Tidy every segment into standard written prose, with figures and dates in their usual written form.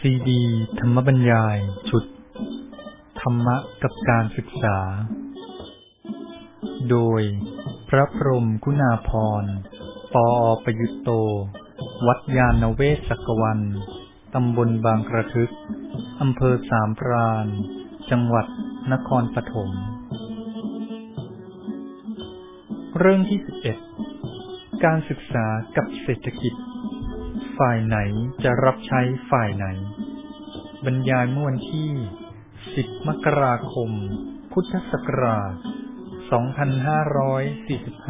ซีดีธรรมบรรยายชุดธรรมะกับการศึกษาโดยพระพรหมคุณาภรณ์ ปอ.ประยุตโต วัดยานเวศกวัน ตำบลบางกระทึก อำเภอสามพราน จังหวัดนครปฐมเรื่องที่ 11 การศึกษากับเศรษฐกิจฝ่ายไหนจะรับใช้ฝ่ายไหนบรรยายเมื่อวันที่ 10 มกราคม พุทธศักราช 2545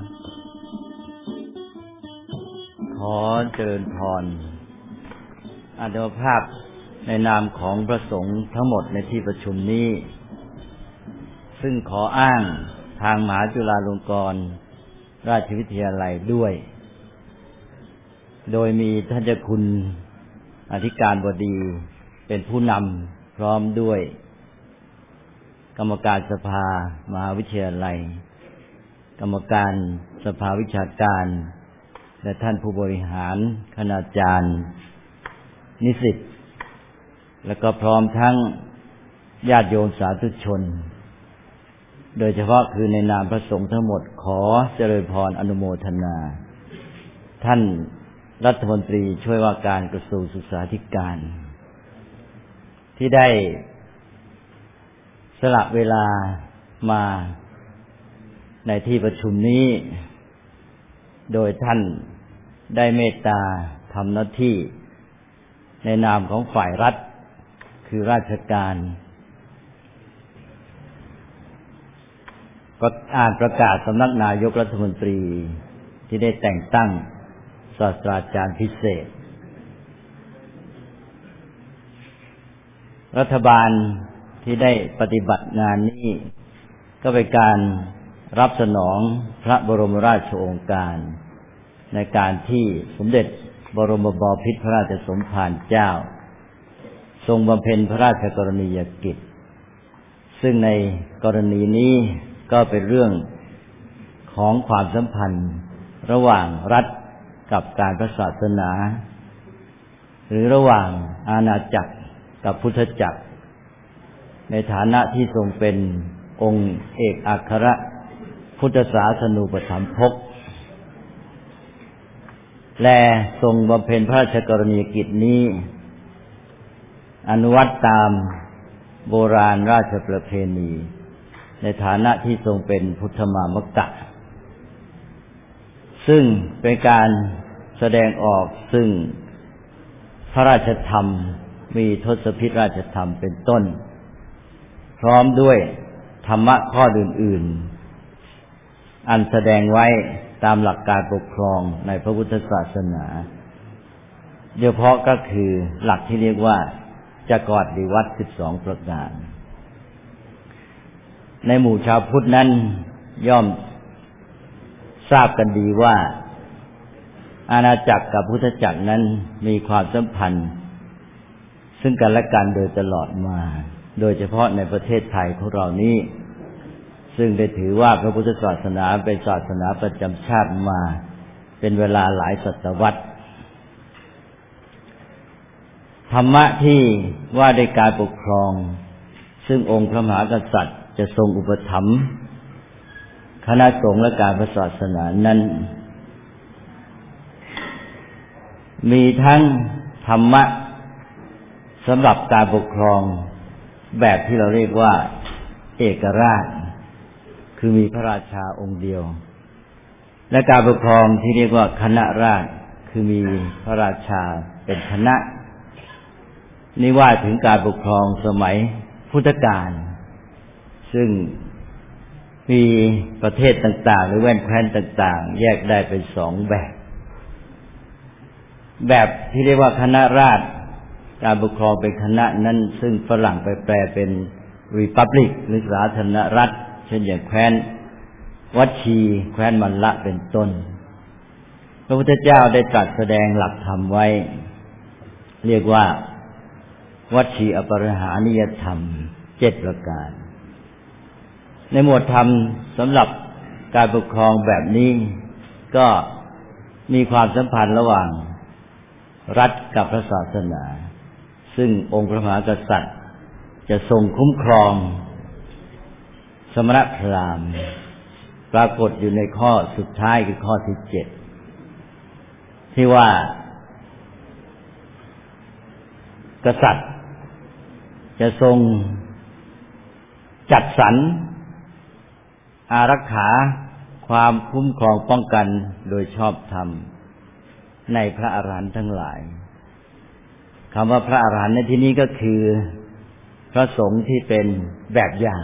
ขอเจริญพรอาตมาภาพในนามของพระสงฆ์ทั้งหมดในที่ประชุมนี้ซึ่งขออ้างทางมหาจุฬาลงกรณราชวิทยาลัยด้วยโดยมีท่านเจ้าคุณอธิการบดีเป็นผู้นำพร้อมด้วยกรรมการสภามหาวิทยาลัยกรรมการสภาวิชาการและท่านผู้บริหารคณาจารย์นิสิตและก็พร้อมทั้งญาติโยมสาธุชนโดยเฉพาะคือในนามพระสงฆ์ทั้งหมดขอเจริญพรอนุโมทนาท่านรัฐมนตรีช่วยว่าการกระทรวงศึกษาธิการที่ได้สละเวลามาในที่ประชุมนี้โดยท่านได้เมตตาทำหน้าที่ในนามของฝ่ายรัฐคือราชการอ่านประกาศสำนักนายกรัฐมนตรีที่ได้แต่งตั้งศาสตราจารย์พิเศษรัฐบาลที่ได้ปฏิบัติงานนี้ก็เป็นการรับสนองพระบรมราชโองการในการที่สมเด็จบรมบพิตรพระราชสมภารเจ้าทรงบำเพ็ญพระราชกรณียกิจซึ่งในกรณีนี้ก็เป็นเรื่องของความสัมพันธ์ระหว่างรัฐกับการพระศาสนาหรือระหว่างอาณาจักรกับพุทธจักรในฐานะที่ทรงเป็นองค์เอกอัครพุทธศาสนูปถัมภกและทรงบำเพ็ญพระราชกรณียกิจนี้อนุวัตตามโบราณราชประเพณีในฐานะที่ทรงเป็นพุทธมามกะซึ่งเป็นการแสดงออกซึ่งพระราชธรรมมีทศพิธราชธรรมเป็นต้นพร้อมด้วยธรรมะข้ออื่นๆอันแสดงไว้ตามหลักการปกครองในพระพุทธศาสนาโดยเฉพาะก็คือหลักที่เรียกว่าจักรวรรดิวัตร12ประการในหมู่ชาวพุทธนั้นย่อมทราบกันดีว่าอาณาจักรกับพุทธจักรนั้นมีความสัมพันธ์ซึ่งกันและกันโดยตลอดมาโดยเฉพาะในประเทศไทยของเรานี้ซึ่งได้ถือว่าพระพุทธศาสนาเป็นศาสนาประจำชาติมาเป็นเวลาหลายศตวรรษธรรมะที่ว่าด้วยการปกครองซึ่งองค์พระมหากษัตริย์จะทรงอุปถัมภ์คณะสงฆ์และการพระศาสนานั้นมีทั้งธรรมะสำหรับการปกครองแบบที่เราเรียกว่าเอกราชคือมีพระราชาองค์เดียวและการปกครองที่เรียกว่าคณะราษฎรคือมีพระราชาเป็นคณะนี่ว่าถึงการปกครองสมัยพุทธกาลซึ่งมีประเทศต่างๆหรือแว่นแคว้นต่างๆแยกได้เป็น2แบบที่เรียกว่าคณะราษฎรการปกครองเป็นคณะนั้นซึ่งฝรั่งไปแปลเป็น Republic หรือสาธารณรัฐเช่นอย่างแคว้นวัชีแคว้นมัลละเป็นต้นพระพุทธเจ้าได้ตรัสแสดงหลักธรรมไว้เรียกว่าวัชีอปรหานิยธรรม7ประการในหมวดธรรมสำหรับการปกครองแบบนี้ก็มีความสัมพันธ์ระหว่างรัฐกับพระศาสนาซึ่งองค์พระมหากษัตริย์จะทรงคุ้มครองสมณพราหมณ์ปรากฏอยู่ในข้อสุดท้ายคือข้อที่7ที่ว่ากษัตริย์จะทรงจัดสรรอารักขาความคุ้มครองป้องกันโดยชอบธรรมในพระอรหันต์ทั้งหลายคำว่าพระอรหันต์ในที่นี้ก็คือพระสงฆ์ที่เป็นแบบอย่าง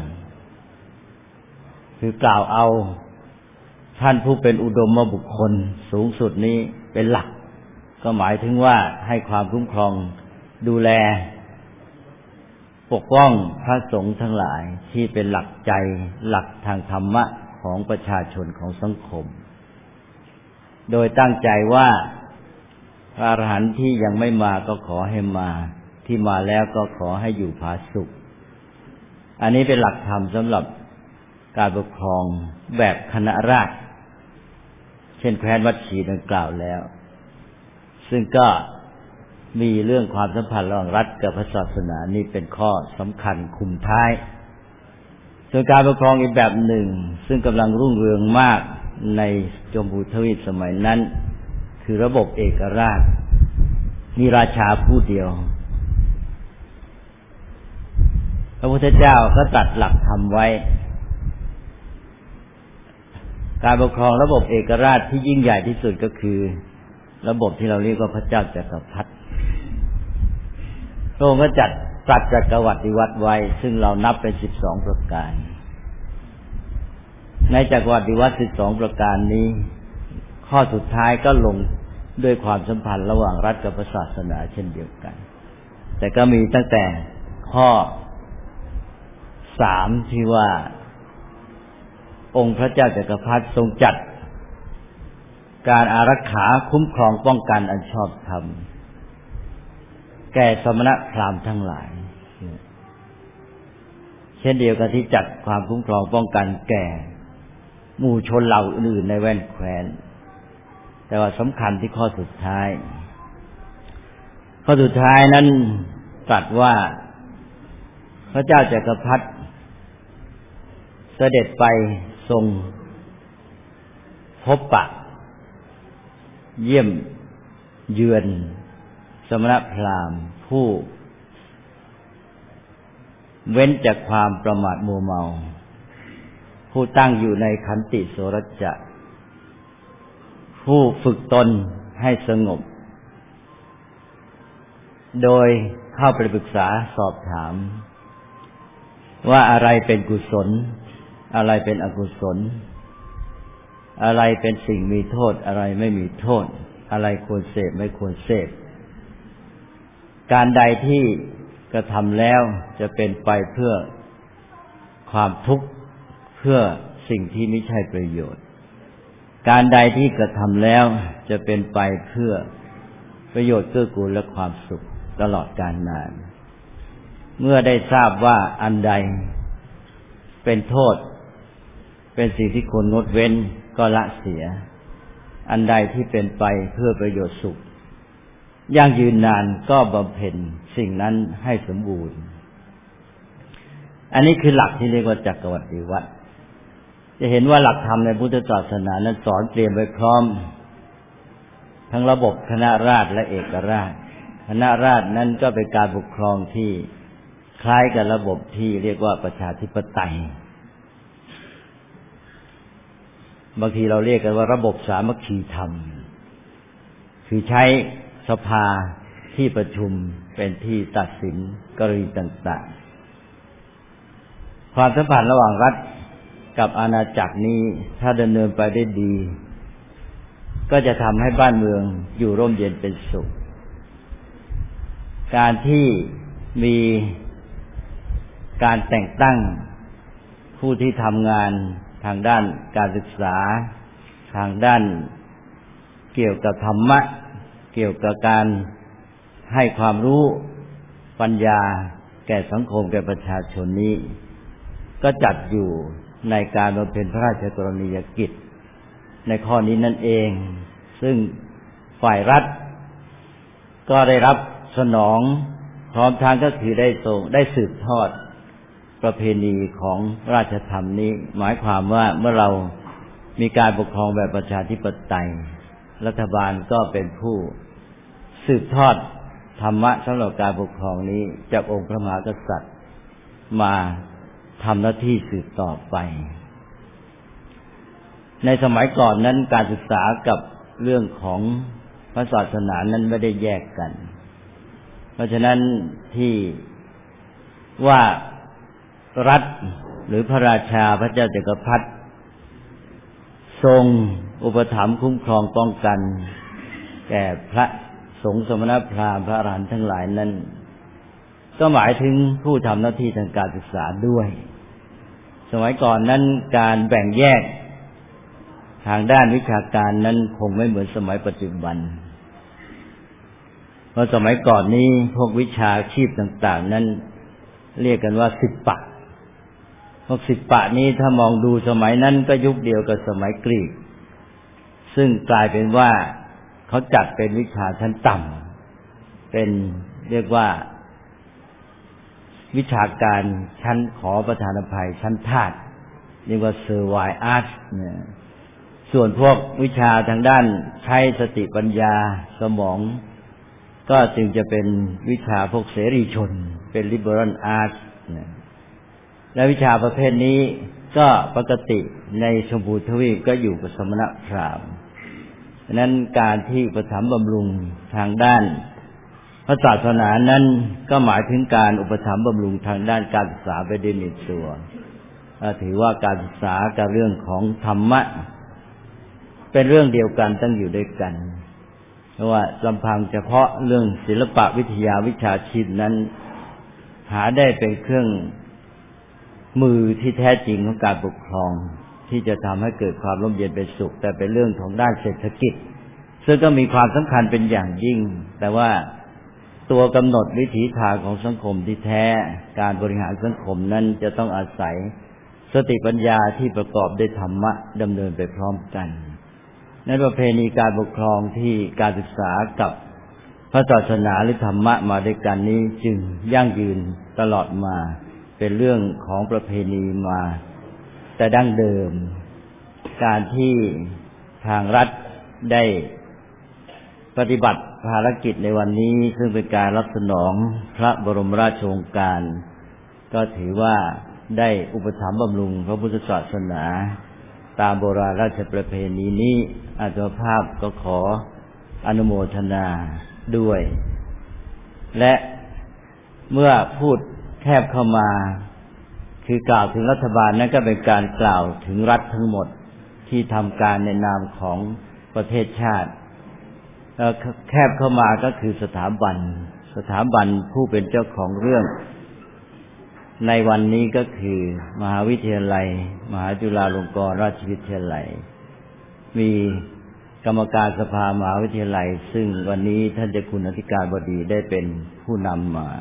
คือกล่าวเอาท่านผู้เป็นอุดมบุคคลสูงสุดนี้เป็นหลักก็หมายถึงว่าให้ความคุ้มครองดูแลปกป้องพระสงฆ์ทั้งหลายที่เป็นหลักใจหลักทางธรรมะของประชาชนของสังคมโดยตั้งใจว่าพระอรหันต์ที่ยังไม่มาก็ขอให้มาที่มาแล้วก็ขอให้อยู่ผาสุกอันนี้เป็นหลักธรรมสำหรับการปกครองแบบคณะราษฎรเช่นแคว้นวัดชีดังกล่าวแล้วซึ่งก็มีเรื่องความสัมพันธ์ระหว่างรัฐกับพระศาสนานี่เป็นข้อสำคัญคุมท้ายส่วนการปกครองอีกแบบหนึ่งซึ่งกำลังรุ่งเรืองมากในชมพูทวีปสมัยนั้นคือระบบเอกราชมีราชาผู้เดียวพระพุทธเจ้าก็ตรัสหลักธรรมไว้การปกครองระบบเอกราชที่ยิ่งใหญ่ที่สุดก็คือระบบที่เราเรียกว่าพระเจ้าจักรพรรดิพระองค์ก็จัดตรัสจักรวรรดิวัตรไว้ซึ่งเรานับเป็น12ประการในจักรวรรดิวัตร12ประการนี้ข้อสุดท้ายก็ลงด้วยความสัมพันธ์ระหว่างรัฐกับศาสนาเช่นเดียวกันแต่ก็มีตั้งแต่ข้อ3ที่ว่าองค์พระเจ้าจักรพรรดิทรงจัดการอารักขาคุ้มครองป้องกันอันชอบธรรมแก่สมณพราหมณ์ทั้งหลายเช่นเดียวกันที่จัดความคุ้มครองป้องกันแก่หมู่ชนเหล่าอื่นในแว่นแคว้นแต่ว่าสำคัญที่ข้อสุดท้ายนั้นตรัสว่าพระเจ้าจักรพรรดิเสด็จไปทรงพบปะเยี่ยมเยือนสมณพราหมณ์ผู้เว้นจากความประมาทมัวเมาผู้ตั้งอยู่ในขันติโสรจะผู้ฝึกตนให้สงบโดยเข้าไปปรึกษาสอบถามว่าอะไรเป็นกุศลอะไรเป็นอกุศลอะไรเป็นสิ่งมีโทษอะไรไม่มีโทษอะไรควรเสพไม่ควรเสพการใดที่กระทำแล้วจะเป็นไปเพื่อความทุกข์เพื่อสิ่งที่ไม่ใช่ประโยชน์การใดที่กระทำแล้วจะเป็นไปเพื่อประโยชน์เกื้อกูลและความสุขตลอดกาลนานเมื่อได้ทราบว่าอันใดเป็นโทษเป็นสิ่งที่ควรงดเว้นก็ละเสียอันใดที่เป็นไปเพื่อประโยชน์สุขยั่งยืนนานก็บำเพ็ญสิ่งนั้นให้สมบูรณ์อันนี้คือหลักที่เรียกว่าจักรวรรดิวัตรจะเห็นว่าหลักธรรมในพุทธศาสนานั้นสอนเตรียมไว้พร้อมทั้งระบบคณะราษฎรและเอกราชคณะราษฎรนั้นก็เป็นการปกครองที่คล้ายกับระบบที่เรียกว่าประชาธิปไตยบางทีเราเรียกกันว่าระบบสามัคคีธรรมคือใช้สภาที่ประชุมเป็นที่ตัดสินกรณีต่างๆความสัมพันธ์ระหว่างรัฐกับอาณาจักรนี้ถ้าดำเนินไปได้ดีก็จะทำให้บ้านเมืองอยู่ร่มเย็นเป็นสุขการที่มีการแต่งตั้งผู้ที่ทำงานทางด้านการศึกษาทางด้านเกี่ยวกับธรรมะเกี่ยวกับการให้ความรู้ปัญญาแก่สังคมแก่ประชาชนนี้ก็จัดอยู่ในการบำเพ็ญพระราชกรณียกิจในข้อนี้นั่นเองซึ่งฝ่ายรัฐก็ได้รับสนองพร้อมทั้งก็คือได้สืบทอดประเพณีของราชธรรมนี้หมายความว่าเมื่อเรามีการปกครองแบบประชาธิปไตยรัฐบาลก็เป็นผู้สืบทอดธรรมะสำหรับการปกครองนี้จากองค์พระมหากษัตริย์มาทำหน้าที่สืบต่อไปในสมัยก่อนนั้นการศึกษากับเรื่องของพระศาสนานั้นไม่ได้แยกกันเพราะฉะนั้นที่ว่ารัฐหรือพระราชาพระเจ้าจักรพรรดิทรงอุปถัมภ์คุ้มครองป้องกันแก่พระสงฆ์สมณพราหมณ์พระอรหันต์ทั้งหลายนั้นก็หมายถึงผู้ทำหน้าที่ทางการศึกษาด้วยสมัยก่อนนั้นการแบ่งแยกทางด้านวิชาการนั้นคงไม่เหมือนสมัยปัจจุบันเพราะสมัยก่อนนี้พวกวิชาชีพต่างๆนั้นเรียกกันว่าศิลปะพวกศิลปะนี้ถ้ามองดูสมัยนั้นก็ยุคเดียวกับสมัยกรีกซึ่งกลายเป็นว่าเขาจัดเป็นวิชาชั้นต่ำเป็นเรียกว่าวิชาการชั้นขอประทานอภัยชั้นทาสเรียกว่าเซอร์ไวอาร์ตเนี่ยส่วนพวกวิชาทางด้านใช้สติปัญญาสมองก็จึงจะเป็นวิชาพวกเสรีชนเป็น liberal arts และวิชาประเภทนี้ก็ปกติในชมพูทวีปก็อยู่กับสมณพราหมณ์ฉะนั้นการที่อุปถัมภ์บำรุงทางด้านพระศาสนานั้นก็หมายถึงการอุปถัมภ์บำรุงทางด้านการศึกษาไปด้วยในตัวถือว่าการศึกษากับเรื่องของธรรมะเป็นเรื่องเดียวกันตั้งอยู่ด้วยกันเพราะว่าลำพังเฉพาะเรื่องศิลปะวิทยาวิชาชีพนั้นหาได้เป็นเครื่องมือที่แท้จริงของการปกครองที่จะทำให้เกิดความร่มเย็นเป็นสุขแต่เป็นเรื่องของด้านเศรษฐกิจซึ่งก็มีความสำคัญเป็นอย่างยิ่งแต่ว่าตัวกำหนดวิถีทางของสังคมที่แท้การบริหารสังคมนั้นจะต้องอาศัยสติปัญญาที่ประกอบด้วยธรรมะดำเนินไปพร้อมกันในประเพณีการปกครองที่การศึกษากับพระศาสนาหรือธรรมะมาด้วยกันนี้จึงยั่งยืนตลอดมาเป็นเรื่องของประเพณีมาแต่ดั้งเดิมการที่ทางรัฐได้ปฏิบัติภารกิจในวันนี้ซึ่งเป็นการรับสนองพระบรมราชโองการก็ถือว่าได้อุปถัมภ์บำรุงพระพุทธศาสนาตามโบราณราชประเพณีนี้อาตมาภาพก็ขออนุโมทนาด้วยและเมื่อพูดแคบเข้ามาคือกล่าวถึงรัฐบาลนั้นก็เป็นการกล่าวถึงรัฐทั้งหมดที่ทำการในนามของประเทศชาติแล้วแคบเข้ามาก็คือสถาบันผู้เป็นเจ้าของเรื่องในวันนี้ก็คือมหาวิทยาลัยมหาจุฬาลงกรณราชวิทยาลัยมีกรรมการสภามหาวิทยาลัยซึ่งวันนี้ท่านเจ้าคุณอธิการบดีได้เป็นผู้นำมา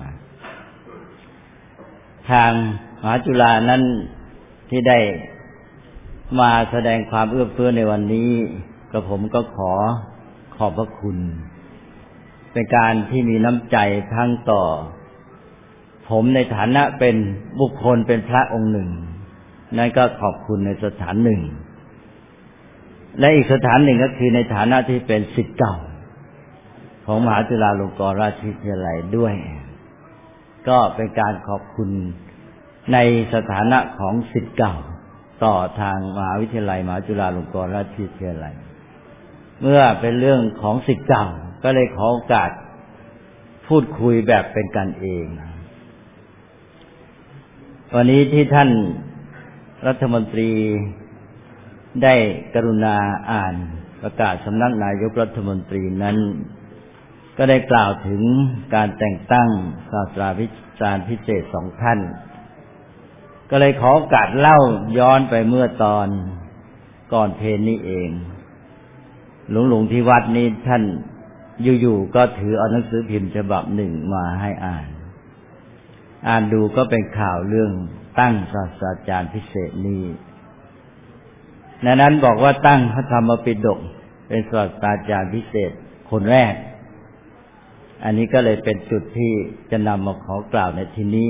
ทางมหาจุฬานั้นที่ได้มาแสดงความเอื้อเฟื้อในวันนี้กับผมก็ขอบพระคุณเป็นการที่มีน้ำใจทั้งต่อผมในฐานะเป็นบุคคลเป็นพระองค์หนึ่งนั่นก็ขอบคุณในสถานหนึ่งและอีกสถานหนึ่งก็คือในฐานะที่เป็นศิษย์เก่าของมหาจุฬาลงกรณราชวิทยาลัยด้วยก็เป็นการขอบคุณในสถานะของศิษย์เก่าต่อทางมหาวิทยาลัยมหาจุฬาลงกรณราชวิทยาลัยเมื่อเป็นเรื่องของศิษย์เก่าก็เลยขอโอกาสพูดคุยแบบเป็นกันเองวันนี้ที่ท่านรัฐมนตรีได้กรุณาอ่านประกาศสำนักนายกรัฐมนตรีนั้นก็ได้กล่าวถึงการแต่งตั้งศาสตราจารย์พิเศษ2 ท่านก็เลยขอโอกาสเล่าย้อนไปเมื่อตอนก่อนเพลนี้เองหลวงที่วัดนี้ท่านอยู่ๆก็ถือเอาหนังสือพิมพ์ฉบับหนึ่งมาให้อ่านดูก็เป็นข่าวเรื่องตั้งศาสตราจารย์พิเศษนี้ในนั้นบอกว่าตั้งพระธรรมปิฎกเป็นศาสตราจารย์พิเศษคนแรกอันนี้ก็เลยเป็นจุดที่จะนำมาขอกล่าวในที่นี้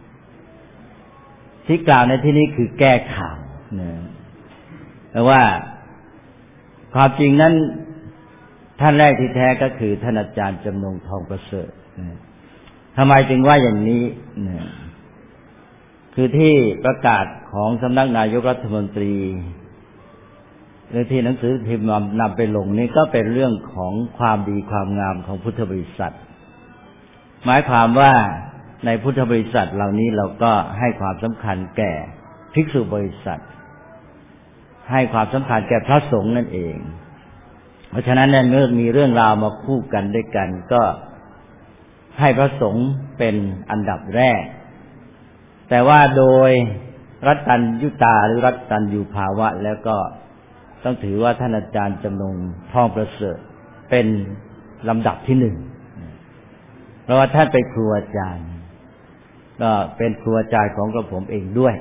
ที่กล่าวในที่นี้คือแก้ข่าวนะเพราะว่าความจริงนั้นท่านแรกที่แท้ก็คือท่านอาจารย์จำนงทองประเสริฐนะทำไมจึงว่าอย่างนี้นะคือที่ประกาศของสำนักนายกรัฐมนตรีหรือที่หนังสือพิมพ์นำไปลงนี่ก็เป็นเรื่องของความดีความงามของพุทธบริษัทหมายความว่าในพุทธบริษัทเหล่านี้เราก็ให้ความสำคัญแก่ภิกษุบริษัทให้ความสำคัญแก่พระสงฆ์นั่นเองเพราะฉะนั้นเมื่อมีเรื่องราวมาคู่กันด้วยกันก็ให้พระสงฆ์เป็นอันดับแรกแต่ว่าโดยรัตตัญญุตาหรือรัตตัญญูภาวะแล้วก็ต้องถือว่าท่านอาจารย์จำนงทองประเสริฐเป็นลำดับที่หนึ่งเพราะว่าท่านเป็นครูอาจารย์ก็เป็นครูอาจารย์ของกระผมเองด้วย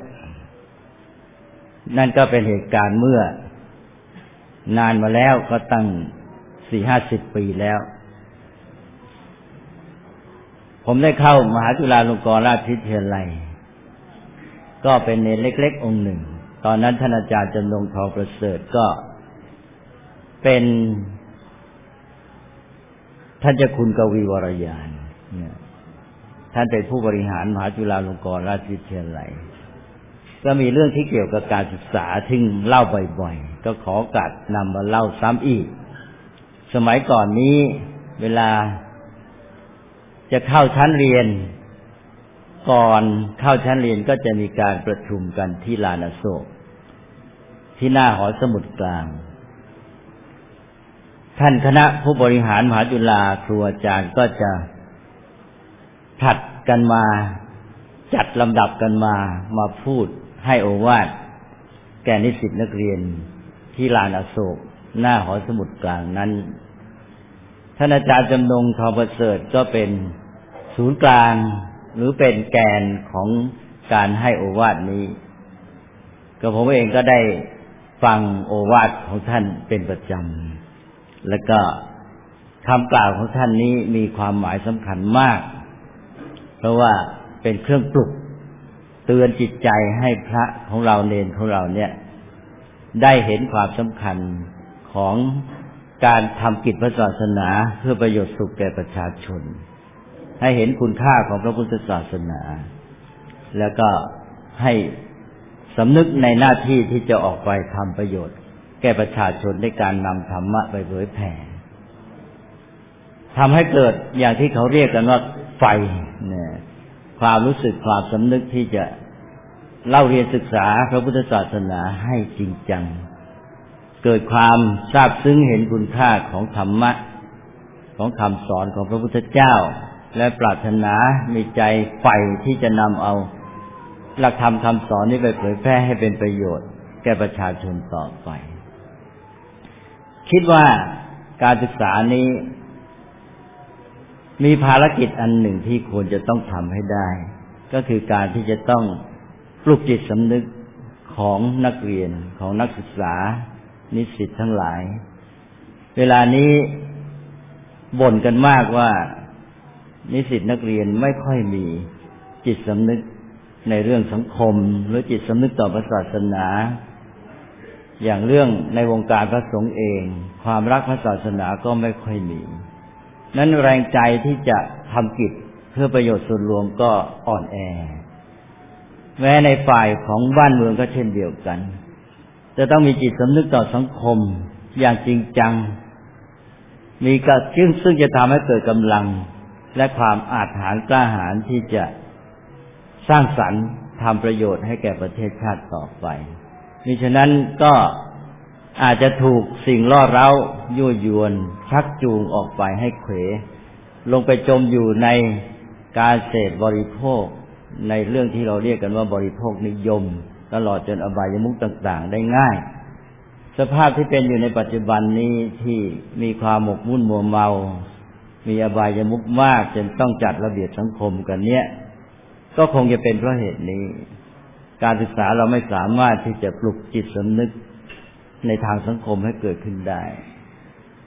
นั่นก็เป็นเหตุการณ์เมื่อนานมาแล้วก็ตั้ง 40-50 ปีแล้วผมได้เข้ามหาจุฬาลงกรณราชวิทยาลัยก็เป็นเนรเล็กๆองค์หนึ่งตอนนั้นท่านอาจารย์จำนงทองประเสริฐก็เป็นท่านเจ้าคุณกวีวรยานท่านเป็นผู้บริหารมหาจุฬาลงกรณราชวิทยาลัยก็มีเรื่องที่เกี่ยวกับการศึกษาที่เล่าบ่อยๆก็ขอโอกาสนำมาเล่าซ้ำอีกสมัยก่อนนี้เวลาจะเข้าชั้นเรียนก่อนเข้าชั้นเรียนก็จะมีการประชุมกันที่ลานอโศกที่หน้าหอสมุดกลางท่านคณะผู้บริหารมหาจุฬาครูอาจารย์ก็จะผัดกันมาจัดลำดับกันมาพูดให้โอวาทแก่นิสิตนักเรียนที่ลานอโศกหน้าหอสมุดกลางนั้นท่านอาจารย์จำนงทองประเสริฐก็เป็นศูนย์กลางหรือเป็นแกนของการให้โอวาทนี้ก็ผมเองก็ได้ฟังโอวาทของท่านเป็นประจำแล้วก็คำกล่าวของท่านนี้มีความหมายสำคัญมากเพราะว่าเป็นเครื่องปลุกเตือนจิตใจให้พระของเราเณรของเราเนี่ยได้เห็นความสำคัญของการทำกิจพระศาสนาเพื่อประโยชน์สุขแก่ประชาชนให้เห็นคุณค่าของพระพุทธศาสนาแล้วก็ให้สำนึกในหน้าที่ที่จะออกไปทำประโยชน์แก่ประชาชนในการนำธรรมะไปเผยแผ่ทำให้เกิดอย่างที่เขาเรียกกันว่าไฟเนี่ยความรู้สึกความสำนึกที่จะเล่าเรียนศึกษาพระพุทธศาสนาให้จริงจังเกิดความซาบซึ้งเห็นคุณค่าของธรรมะของคำสอนของพระพุทธเจ้าและปรารถนามีใจใฝ่ที่จะนำเอาหลักธรรมคำสอนนี้ไปเผยแพร่ให้เป็นประโยชน์แก่ประชาชนต่อไปคิดว่าการศึกษานี้มีภารกิจอันหนึ่งที่ควรจะต้องทำให้ได้ก็คือการที่จะต้องปลุกจิตสำนึกของนักเรียนของนักศึกษานิสิตทั้งหลายเวลานี้บ่นกันมากว่านิสิตนักเรียนไม่ค่อยมีจิตสำนึกในเรื่องสังคมหรือจิตสำนึกต่อพระศาสนาอย่างเรื่องในวงการพระสงฆ์เองความรักพระศาสนาก็ไม่ค่อยมีนั้นแรงใจที่จะทำกิจเพื่อประโยชน์ส่วนรวมก็อ่อนแอแม้ในฝ่ายของบ้านเมืองก็เช่นเดียวกันจะต้องมีจิตสำนึกต่อสังคมอย่างจริงจังมีกระซึ่งจะทำให้เกิดกำลังและความอาจหาญกล้าหาญที่จะสร้างสรรค์ทำประโยชน์ให้แก่ประเทศชาติต่อไปมิฉะนั้นก็อาจจะถูกสิ่งล่อเร้ายั่วยวนชักจูงออกไปให้เขวลงไปจมอยู่ในการเสพบริโภคในเรื่องที่เราเรียกกันว่าบริโภคนิยมตลอดจนอบายมุขต่างๆได้ง่ายสภาพที่เป็นอยู่ในปัจจุบันนี้ที่มีความหมกมุ่นมัวเมามีอบายมุขมากจนต้องจัดระเบียบสังคมกันเนี้ยก็คงจะเป็นเพราะเหตุนี้การศึกษาเราไม่สามารถที่จะปลุกจิตสำนึกในทางสังคมให้เกิดขึ้นได้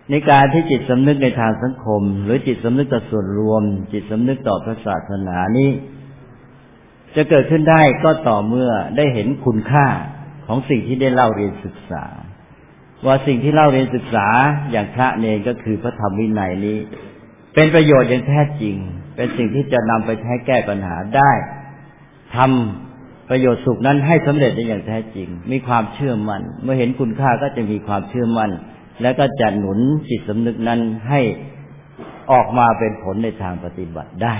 ในการที่จิตสำนึกในทางสังคมหรือจิตสำนึกต่อส่วนรวมจิตสำนึกต่อพระศาสนานี้จะเกิดขึ้นได้ก็ต่อเมื่อได้เห็นคุณค่าของสิ่งที่ได้เล่าเรียนศึกษาว่าสิ่งที่เล่าเรียนศึกษาอย่างพระเนรก็คือพระธรรมวินัยนี้เป็นประโยชน์อย่างแท้จริงเป็นสิ่งที่จะนำไปใช้แก้ปัญหาได้ทำประโยชน์สุขนั้นให้สำเร็จได้อย่างแท้จริงมีความเชื่อมั่นเมื่อเห็นคุณค่าก็จะมีความเชื่อมั่นและก็จะหนุนจิตสำนึกนั้นให้ออกมาเป็นผลในทางปฏิบัติได้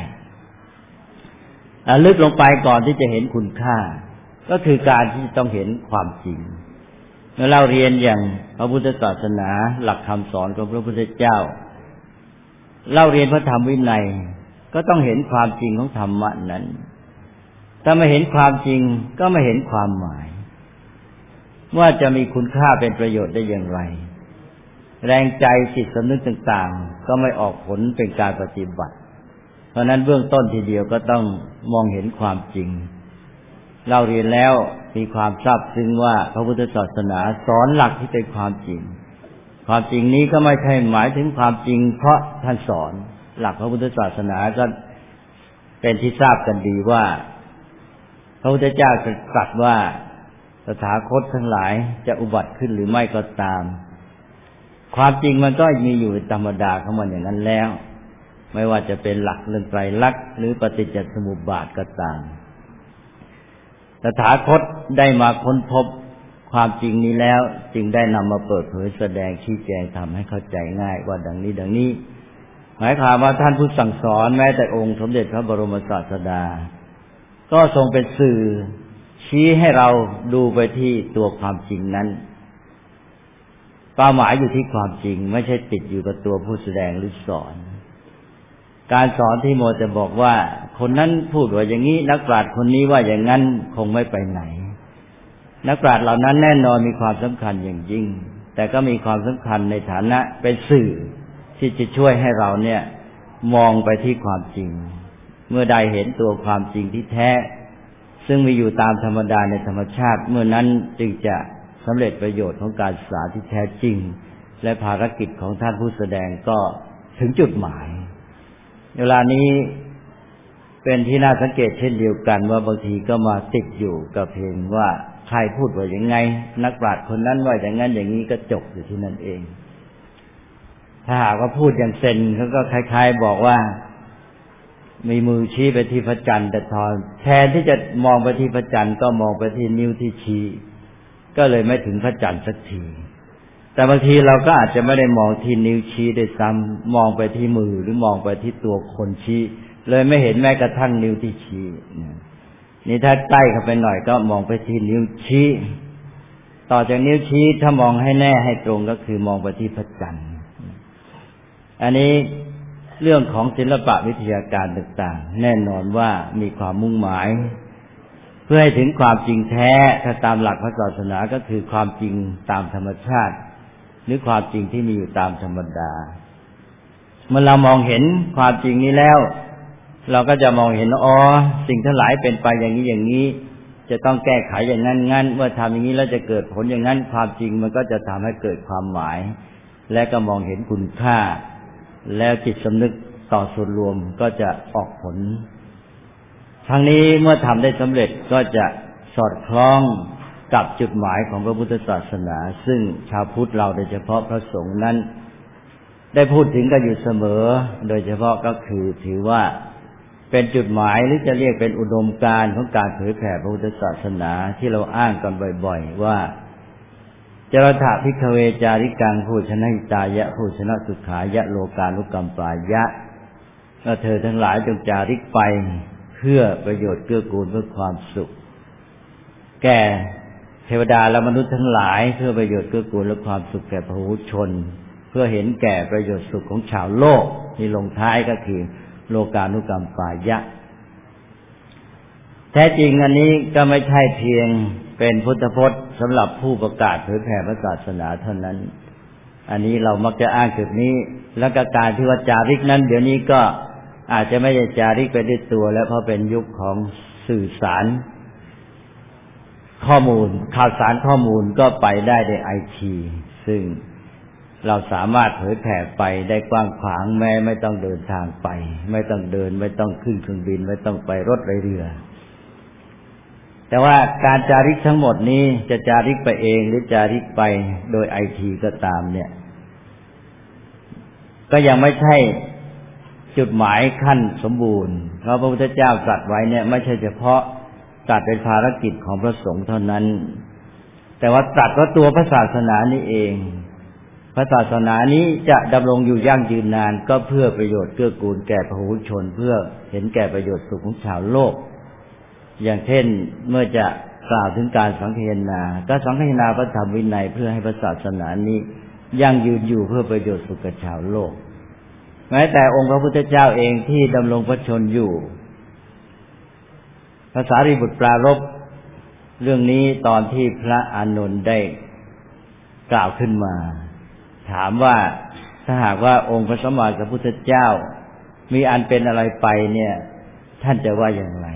ลึกลงไปก่อนที่จะเห็นคุณค่าก็คือการที่ต้องเห็นความจริงเมื่อเราเรียนอย่างพระพุทธศาสนาหลักคำสอนของพระพุทธเจ้าเราเรียนพระธรรมวินัยก็ต้องเห็นความจริงของธรรมะนั้นถ้าไม่เห็นความจริงก็ไม่เห็นความหมายว่าจะมีคุณค่าเป็นประโยชน์ได้อย่างไรแรงใจจิตสำนึกต่างๆก็ไม่ออกผลเป็นการปฏิบัติเพราะนั้นเบื้องต้นทีเดียวก็ต้องมองเห็นความจริงเราเรียนแล้วมีความทราบซึ้งว่าพระพุทธศาสนาสอนหลักที่เป็นความจริงความจริงนี้ก็ไม่ใช่หมายถึงความจริงเพราะท่านสอนหลักพระพุทธศาสนาก็เป็นที่ทราบกันดีว่าพระพุทธเจ้าตรัสว่าตถาคตทั้งหลายจะอุบัติขึ้นหรือไม่ก็ตามความจริงมันก็มีอยู่ธรรมดาของมันอย่างนั้นแล้วไม่ว่าจะเป็นหลักเรื่องไตรลักษณ์หรือปฏิจจสมุปบาทก็ตามตถาคตได้มาค้นพบความจริงนี้แล้วจึงได้นำมาเปิดเผยแสดงชี้แจงทำให้เข้าใจง่ายว่าดังนี้หมายความว่าท่านผู้สั่งสอนแม้แต่องค์สมเด็จพระบรมศาสดาก็ทรงเป็นสื่อชี้ให้เราดูไปที่ตัวความจริงนั้นเป้าหมายอยู่ที่ความจริงไม่ใช่ติดอยู่กับตัวผู้แสดงหรือสอนการสอนที่โมจะบอกว่าคนนั้นพูดว่าอย่างนี้นักปราชญ์คนนี้ว่าอย่างนั้นคงไม่ไปไหนนักปราชญ์เหล่านั้นแน่นอนมีความสำคัญอย่างยิ่งแต่ก็มีความสำคัญในฐานะเป็นสื่อที่จะช่วยให้เราเนี่ยมองไปที่ความจริงเมื่อใดเห็นตัวความจริงที่แท้ซึ่งมีอยู่ตามธรรมดาในธรรมชาติเมื่อนั้นจึงจะสำเร็จประโยชน์ของการศึกษาที่แท้จริงและภารกิจของท่านผู้แสดงก็ถึงจุดหมายเวลานี้เป็นที่น่าสังเกตเช่นเดียวกันว่าบางทีก็มาติดอยู่กับเพลงว่าใครพูดว่าอย่างไงนักปราชญ์คนนั้นว่าอย่างนั้นอย่างนี้ก็จบอยู่ที่นั่นเองถ้าหากว่าพูดอย่างเซนเขาก็คล้ายๆบอกว่ามีมือชี้ไปที่พระจันทร์แต่แทนที่จะมองไปที่พระจันทร์ก็มองไปที่นิ้วที่ชี้ก็เลยไม่ถึงพระจันทร์สักทีแต่บางทีเราก็อาจจะไม่ได้มองที่นิ้วชี้ด้วยซ้ำมองไปที่มือหรือมองไปที่ตัวคนชี้เลยไม่เห็นแม้กระทั่งนิ้วที่ชี้นี่ถ้าใกล้เข้าไปหน่อยก็มองไปที่นิ้วชี้ต่อจากนิ้วชี้ถ้ามองให้แน่ให้ตรงก็คือมองไปที่พระจันทร์อันนี้เรื่องของศิลปะวิทยาการต่างๆแน่นอนว่ามีความมุ่งหมายเพื่อให้ถึงความจริงแท้ถ้าตามหลักพระศาสนาก็คือความจริงตามธรรมชาติหรือความจริงที่มีอยู่ตามธรรมดาเมื่อเรามองเห็นความจริงนี้แล้วเราก็จะมองเห็นสิ่งทั้งหลายเป็นไปอย่างนี้อย่างนี้จะต้องแก้ไขอย่างนั้นงั้นเมื่อทำอย่างนี้แล้วจะเกิดผลอย่างนั้นความจริงมันก็จะทำให้เกิดความหมายและก็มองเห็นคุณค่าแล้วจิตสำนึกต่อส่วนรวมก็จะออกผลทั้งนี้เมื่อทำได้สำเร็จก็จะสอดคล้องกับจุดหมายของพระพุทธศาสนาซึ่งชาวพุทธเราโดยเฉพาะพระสงฆ์นั้นได้พูดถึงกันอยู่เสมอโดยเฉพาะก็คือถือว่าเป็นจุดหมายหรือจะเรียกเป็นอุดมการณ์ของการเผยแผ่พระพุทธศาสนาที่เราอ้างกันบ่อยๆว่าจรถะภิกขเวจาริกังผู้ชนะหิตายะผู้ชนะสุขายะโลกานุกัมปายะและเธอทั้งหลายจงจาริกไปเพื่อประโยชน์เกื้อกูลเพื่อความสุขแก่เทวดาและมนุษย์ทั้งหลายเพื่อประโยชน์เกื้อกูลและความสุขแก่พหุชนเพื่อเห็นแก่ประโยชน์สุขของชาวโลกที่ลงท้ายก็คือโลกานุกัมปายะแท้จริงอันนี้ก็ไม่ใช่เพียงเป็นพุทธพจน์สำหรับผู้ประกาศเผยแผ่พระศาสนาเท่านั้นอันนี้เรามักจะอ้างจุดนี้แล้วก็การที่ว่าจาริกนั้นเดี๋ยวนี้ก็อาจจะไม่ใช่จาริกไปด้วยตัวแล้วเพราะเป็นยุคของสื่อสารข้อมูลข่าวสารข้อมูลก็ไปได้ในไอทีซึ่งเราสามารถเผยแผ่ไปได้กว้างขวางแม้ไม่ต้องเดินทางไปไม่ต้องเดินไม่ต้องขึ้นเครื่องบินไม่ต้องไปรถไปเรือแต่ว่าการจาริกทั้งหมดนี้จะจาริกไปเองหรือจาริกไปโดยITก็ตามเนี่ยก็ยังไม่ใช่จุดหมายขั้นสมบูรณ์เพราะพระพุทธเจ้าตรัสไว้เนี่ยไม่ใช่เฉพาะตรัสเป็นภารกิจของพระสงฆ์เท่านั้นแต่ว่าตรัสว่าตัวพระศาสนานี้เองพระศาสนานี้จะดำรงอยู่ยั่งยืนนานก็เพื่อประโยชน์เกื้อกูลแก่พหุชนเพื่อเห็นแก่ประโยชน์สุขของชาวโลกอย่างเช่นเมื่อจะกล่าวถึงการสังฆนาก็สังฆนาพระธรรมวินัยเพื่อให้พระศาสนานี้ยั่งยืนอยู่เพื่อประโยชน์สุขแก่ชาวโลกแม้แต่องค์พระพุทธเจ้าเองที่ดำรงพระชนอยู่พระสารีบุตรปรารภเรื่องนี้ตอนที่พระอานนท์ได้กล่าวขึ้นมาถามว่าถ้าหากว่าองค์พระสัมมาสัมพุทธเจ้ามีอันเป็นอะไรไปเนี่ยท่านจะว่าอย่างไร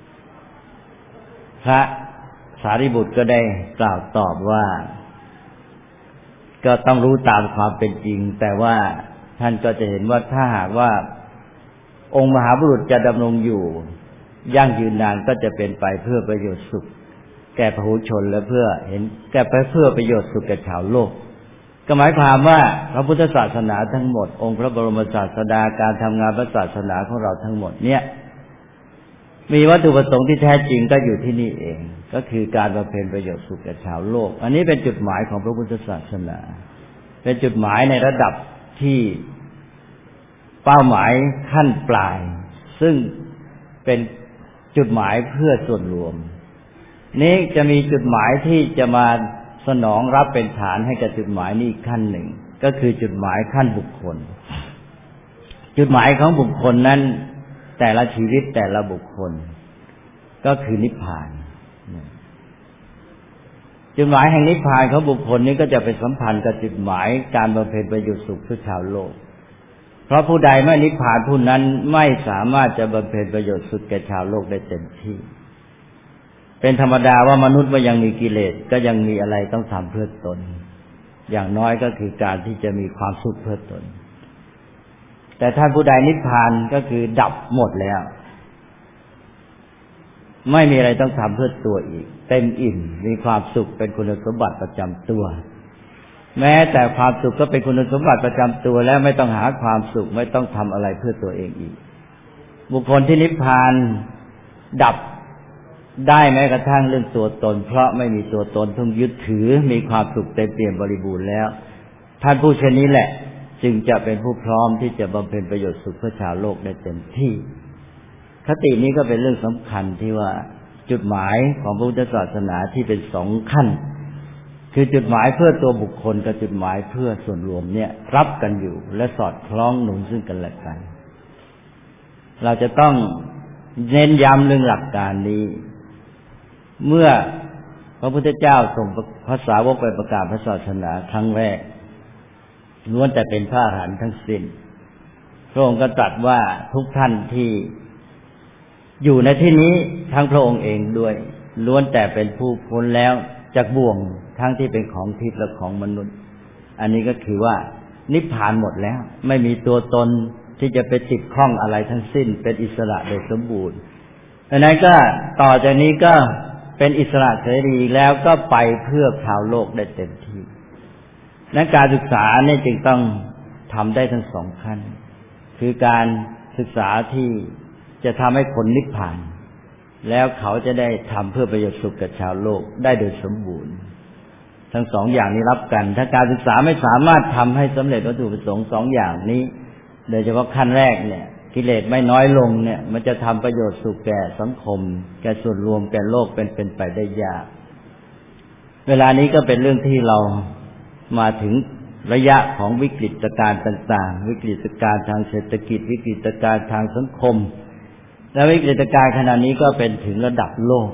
พระสารีบุตรก็ได้กล่าวตอบว่าก็ต้องรู้ตามความเป็นจริงแต่ว่าท่านก็จะเห็นว่าถ้าหากว่าองค์มหาบุรุษจะดำรงอยู่ยั่งยืนนานก็จะเป็นไปเพื่อประโยชน์สุขแก่พหุชนและเพื่อประโยชน์สุขแก่ชาวโลกก็หมายความว่าพระพุทธศาสนาทั้งหมดองค์พระบรมศาสดาการทำงานพระศาสนาของเราทั้งหมดเนี่ยมีวัตถุประสงค์ที่แท้จริงก็อยู่ที่นี่เองก็คือการบำเพ็ญประโยชน์สุขแก่ชาวโลกอันนี้เป็นจุดหมายของพระพุทธศาสนาเป็นจุดหมายในระดับที่เป้าหมายขั้นปลายซึ่งเป็นจุดหมายเพื่อส่วนรวมนี้จะมีจุดหมายที่จะมาสนองรับเป็นฐานให้กับจุดหมายนี้อีกขั้นหนึ่งก็คือจุดหมายขั้นบุคคลจุดหมายของบุคคลนั้นแต่ละชีวิตแต่ละบุคคลก็คือนิพพานจุดหมายแห่งนิพพานของบุคคลนี้ก็จะไปสัมพันธ์กับจุดหมายการบำเพ็ญประโยชน์สุขเพื่อชาวโลกเพราะผู้ใดไม่นิพพานผู้นั้นไม่สามารถจะบำเพ็ญประโยชน์สุขแก่ชาวโลกได้เต็มที่เป็นธรรมดาว่ามนุษย์ว่ายังมีกิเลสก็ยังมีอะไรต้องทำเพื่อตนอย่างน้อยก็คือการที่จะมีความสุขเพื่อตนแต่ท่านผู้ใดนิพพานก็คือดับหมดแล้วไม่มีอะไรต้องทำเพื่อตัวอีกเต็มอิ่มมีความสุขเป็นคุณสมบัติประจำตัวแม้แต่ความสุขก็เป็นคุณสมบัติประจำตัวแล้วไม่ต้องหาความสุขไม่ต้องทำอะไรเพื่อตัวเองอีกบุคคลที่นิพพานดับได้แม้กระทั่งเรื่องตัวตนเพราะไม่มีตัวตนต้องยึดถือมีความสุขเต็มเปี่ยมบริบูรณ์แล้วท่านผู้เช่นนี้แหละจึงจะเป็นผู้พร้อมที่จะบำเพ็ญประโยชน์สุขเพื่อชาวโลกได้เต็มที่คตินี้ก็เป็นเรื่องสำคัญที่ว่าจุดหมายของพระพุทธศาสนาที่เป็นสองขั้นคือจุดหมายเพื่อตัวบุคคลกับจุดหมายเพื่อส่วนรวมเนี่ยรับกันอยู่และสอดคล้องหนุนซึ่งกันและกันเราจะต้องเน้นย้ำเรื่องหลักการนี้เมื่อพระพุทธเจ้าส่งพระสาวกไปประกาศพระศาสนาครั้งแรกล้วนแต่เป็นพระอรหันต์ทั้งสิ้นพระองค์ก็ตรัสว่าทุกท่านที่อยู่ในที่นี้ทั้งพระองค์เองด้วยล้วนแต่เป็นผู้พ้นแล้วจากบ่วงทั้งที่เป็นของทิพย์และของมนุษย์อันนี้ก็คือว่านิพพานหมดแล้วไม่มีตัวตนที่จะไปติดข้องอะไรทั้งสิ้นเป็นอิสระโดยสมบูรณ์ดังนั้นก็ต่อจากนี้ก็เป็นอิสระเสรีแล้วก็ไปเพื่อชาวโลกได้เต็มที่นั้นการศึกษาเนี่ยจึงต้องทำได้ทั้งสองขั้นคือการศึกษาที่จะทำให้คนนิพพานแล้วเขาจะได้ทำเพื่อประโยชน์สุขกับชาวโลกได้โดยสมบูรณ์ทั้งสองอย่างนี้รับกันถ้าการศึกษาไม่สามารถทำให้สำเร็จวัตถุประสงค์สองอย่างนี้โดยเฉพาะขั้นแรกเนี่ยกิเลสไม่น้อยลงเนี่ยมันจะทำประโยชน์สุขแก่สังคมแก่ส่วนรวมแก่โลกเป็นไปได้ยากเวลานี้ก็เป็นเรื่องที่เรามาถึงระยะของวิกฤตการณ์ต่างๆวิกฤตการณ์ทางเศรษฐกิจวิกฤตการณ์ทางสังคมและวิกฤตการณ์ขณะนี้ก็เป็นถึงระดับโลก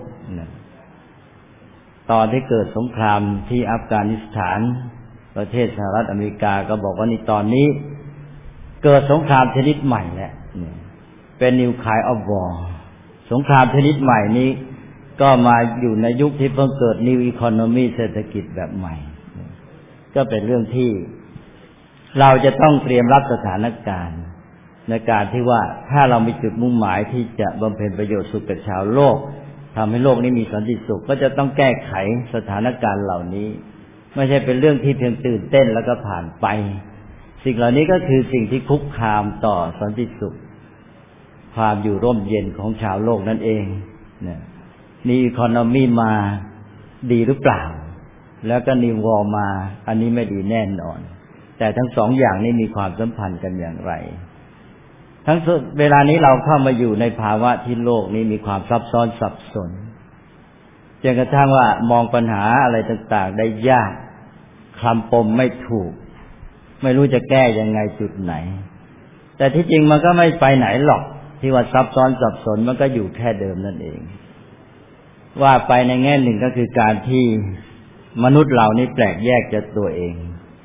ตอนที่เกิดสงครามที่อัฟกานิสถานประเทศสหรัฐอเมริกาก็บอกว่านี่ตอนนี้เกิดสงครามชนิดใหม่แหละเป็น New Kind of War สงครามชนิดใหม่นี้ก็มาอยู่ในยุคที่เพิ่งเกิด New Economy เศรษฐกิจแบบใหม่ก็เป็นเรื่องที่เราจะต้องเตรียมรับสถานการณ์ในการที่ว่าถ้าเรามีจุดมุ่งหมายที่จะบำเพ็ญประโยชน์สุขกับชาวโลกทำให้โลกนี้มีสันติสุขก็จะต้องแก้ไขสถานการณ์เหล่านี้ไม่ใช่เป็นเรื่องที่เพียงตื่นเต้นแล้วก็ผ่านไปสิ่งเหล่านี้ก็คือสิ่งที่คุกคามต่อสันติสุขความอยู่ร่มเย็นของชาวโลกนั่นเองนี่อีโคโนมีมาดีหรือเปล่าแล้วก็นิววอร์มาอันนี้ไม่ดีแน่นอนแต่ทั้งสองอย่างนี้มีความสัมพันธ์กันอย่างไรทั้งเวลานี้เราเข้ามาอยู่ในภาวะที่โลกนี้มีความซับซ้อนสับสนจนกระทั่งว่ามองปัญหาอะไรต่างๆได้ยากคลำปมไม่ถูกไม่รู้จะแก้ยังไงจุดไหนแต่ที่จริงมันก็ไม่ไปไหนหรอกที่ว่าซับซ้อนสับสนมันก็อยู่แค่เดิมนั่นเองว่าไปในแง่หนึ่งก็คือการที่มนุษย์เรานี่แปลกแยกจากตัวเอง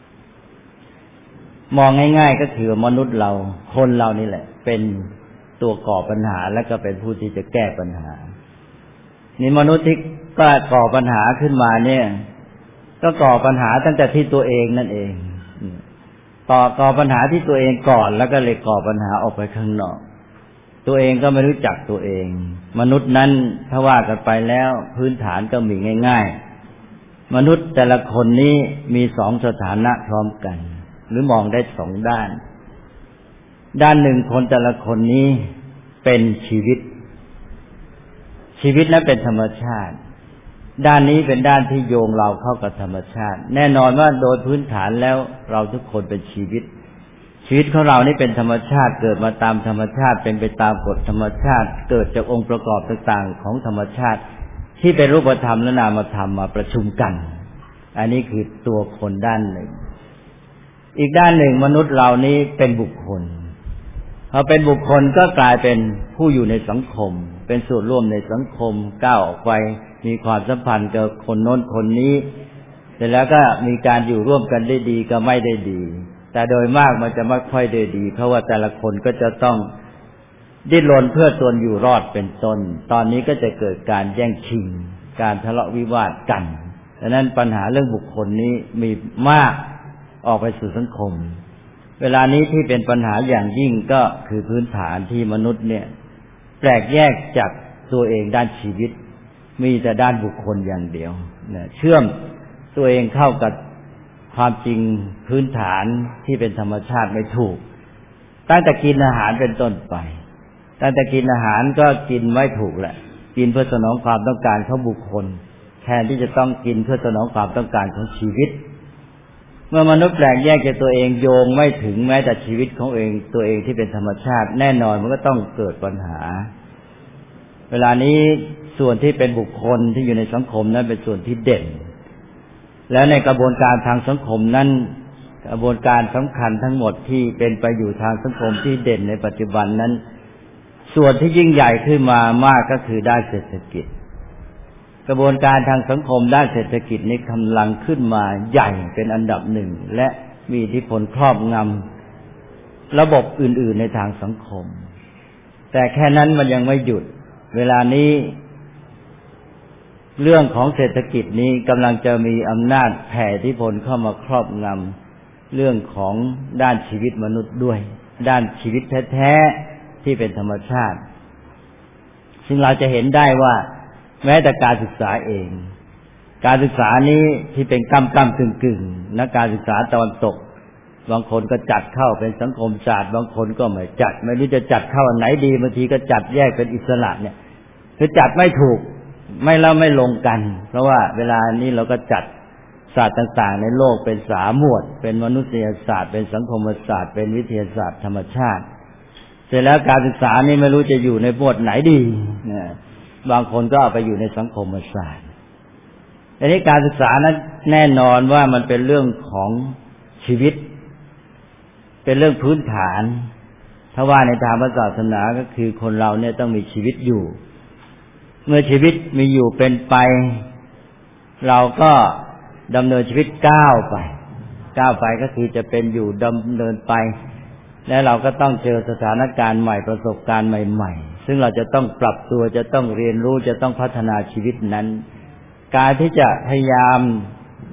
มองง่ายๆก็คือมนุษย์เราคนเรานี่แหละเป็นตัวก่อปัญหาและก็เป็นผู้ที่จะแก้ปัญหานี่มนุษย์ที่ก่อปัญหาขึ้นมาเนี่ยก็ก่อปัญหาตั้งแต่ที่ตัวเองนั่นเองก่อปัญหาที่ตัวเองก่อนแล้วก็เลยก่อปัญหาออกไปข้างนอกตัวเองก็ไม่รู้จักตัวเองมนุษย์นั้นถ้าว่ากันไปแล้วพื้นฐานก็มีง่ายๆมนุษย์แต่ละคนนี้มีสองสถานะพร้อมกันหรือมองได้สองด้านด้านหนึ่งคนแต่ละคนนี้เป็นชีวิตนั้นเป็นธรรมชาติด้านนี้เป็นด้านที่โยงเราเข้ากับธรรมชาติแน่นอนว่าโดยพื้นฐานแล้วเราทุกคนเป็นชีวิตของเรานี่เป็นธรรมชาติเกิดมาตามธรรมชาติเป็นไปตามกฎธรรมชาติเกิดจากองค์ประกอบต่างๆของธรรมชาติที่เป็นรูปธรรมและนามธรรมมาประชุมกันอันนี้คือตัวคนด้านหนึ่งอีกด้านหนึ่งมนุษย์เรานี้เป็นบุคคลพอเป็นบุคคลก็กลายเป็นผู้อยู่ในสังคมเป็นส่วนร่วมในสังคมก้าวออกไปมีความสัมพันธ์กับคนโน้นคนนี้เสร็จแล้วก็มีการอยู่ร่วมกันได้ดีก็ไม่ได้ดีแต่โดยมากมันจะไม่ค่อยได้ดีเพราะว่าแต่ละคนก็จะต้องดิ้นรนเพื่อตัวอยู่รอดเป็นต้นตอนนี้ก็จะเกิดการแย่งชิงการทะเลาะวิวาทกันดังนั้นปัญหาเรื่องบุคคลนี้มีมากออกไปสู่สังคมเวลานี้ที่เป็นปัญหาอย่างยิ่งก็คือพื้นฐานที่มนุษย์เนี่ยแปลกแยกจากตัวเองด้านชีวิตมีแต่ด้านบุคคลอย่างเดียวเชื่อมตัวเองเข้ากับความจริงพื้นฐานที่เป็นธรรมชาติไม่ถูกตั้งแต่กินอาหารเป็นต้นไปตั้งแต่กินอาหารก็กินไม่ถูกแหละกินเพื่อสนองความต้องการของบุคคลแทนที่จะต้องกินเพื่อสนองความต้องการของชีวิตเมื่อมนุษย์แปลกแยกจากตัวเองโยงไม่ถึงแม้แต่ชีวิตของตัวเองที่เป็นธรรมชาติแน่นอนมันก็ต้องเกิดปัญหาเวลานี้ส่วนที่เป็นบุคคลที่อยู่ในสังคมนั้นเป็นส่วนที่เด่นแล้วในกระบวนการทางสังคมนั้นกระบวนการสำคัญทั้งหมดที่เป็นไปอยู่ทางสังคมที่เด่นในปัจจุบันนั้นส่วนที่ยิ่งใหญ่ขึ้นมามากก็คือด้านเศรษฐกิจกระบวนการทางสังคมด้านเศรษฐกิจนี้กำลังขึ้นมาใหญ่เป็นอันดับหนึ่งและมีอิทธิพลครอบงำระบบอื่นๆในทางสังคมแต่แค่นั้นมันยังไม่หยุดเวลานี้เรื่องของเศรษฐกิจนี้กำลังจะมีอำนาจแผ่อิทธิพลเข้ามาครอบงำเรื่องของด้านชีวิตมนุษย์ด้วยด้านชีวิตแท้ๆที่เป็นธรรมชาติซึ่งเราจะเห็นได้ว่าแม้แต่การศึกษาเองการศึกษานี้ที่เป็นก้ำกึ่งนักการศึกษาตะวันตกบางคนก็จัดเข้าเป็นสังคมศาสตร์บางคนก็ไม่จัดไม่รู้จะจัดเข้าอันไหนดีบางทีก็จัดแยกเป็นอิสระเนี่ยคือจัดไม่ถูกไม่ลงกันเพราะว่าเวลานี้เราก็จัดศาสตร์ต่างๆในโลกเป็น3หมวดเป็นมนุษยศาสตร์เป็นสังคมศาสตร์เป็นวิทยาศาสตร์ธรรมชาติเสร็จแล้วการศึกษานี่ไม่รู้จะอยู่ในหมวดไหนดีบางคนก็เอาไปอยู่ในสังคมศาสตร์อันนี้การศึกษานั้นแน่นอนว่ามันเป็นเรื่องของชีวิตเป็นเรื่องพื้นฐานถ้าว่าในทางศาสนาก็คือคนเราเนี่ยต้องมีชีวิตอยู่เมื่อชีวิตมีอยู่เป็นไปเราก็ดำเนินชีวิตก้าวไปก็คือจะเป็นอยู่ดำเนินไปและเราก็ต้องเจอสถานการณ์ใหม่ประสบการณ์ใหม่ๆซึ่งเราจะต้องปรับตัวจะต้องเรียนรู้จะต้องพัฒนาชีวิตนั้นการที่จะพยายาม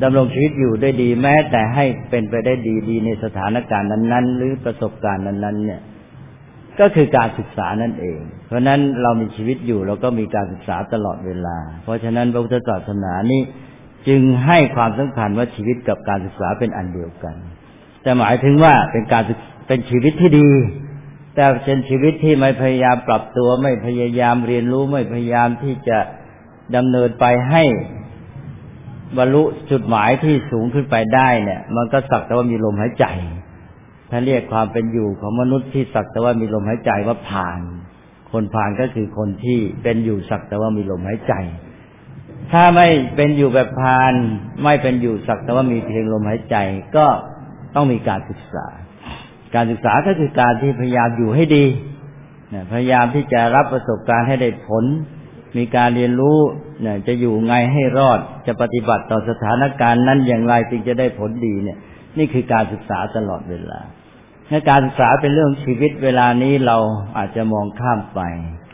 ดำรงชีวิตอยู่ได้ดีแม้แต่ให้เป็นไปได้ดีในสถานการณ์นั้นๆหรือประสบการณ์นั้นๆเนี่ยก็คือการศึกษานั่นเองเพราะนั้นเรามีชีวิตอยู่เราก็มีการศึกษาตลอดเวลาเพราะฉะนั้นพระพุทธศาสนานี้จึงให้ความสำคัญว่าชีวิตกับการศึกษาเป็นอันเดียวกันแต่หมายถึงว่าเป็นชีวิตที่ดีแต่เป็นชีวิตที่ไม่พยายามปรับตัวไม่พยายามเรียนรู้ไม่พยายามที่จะดำเนินไปให้บรรลุจุดหมายที่สูงขึ้นไปได้เนี่ยมันก็สักแต่ว่ามีลมหายใจถ้าเรียกความเป็นอยู่ของมนุษย์ที่สักแต่ว่ามีลมหายใจว่าผ่านคนผ่านก็คือคนที่เป็นอยู่สักแต่ว่ามีลมหายใจถ้าไม่เป็นอยู่แบบผ่านไม่เป็นอยู่สักแต่ว่ามีเพียงลมหายใจก็ต้องมีการศึกษาการศึกษาก็คือการที่พยายามอยู่ให้ดีพยายามที่จะรับประสบการณ์ให้ได้ผลมีการเรียนรู้จะอยู่ไงให้รอดจะปฏิบัติต่อสถานการณ์นั้นอย่างไรจึงจะได้ผลดีเนี่ยนี่คือการศึกษาตลอดเวลาการศึกษาเป็นเรื่องชีวิตเวลานี้เราอาจจะมองข้ามไป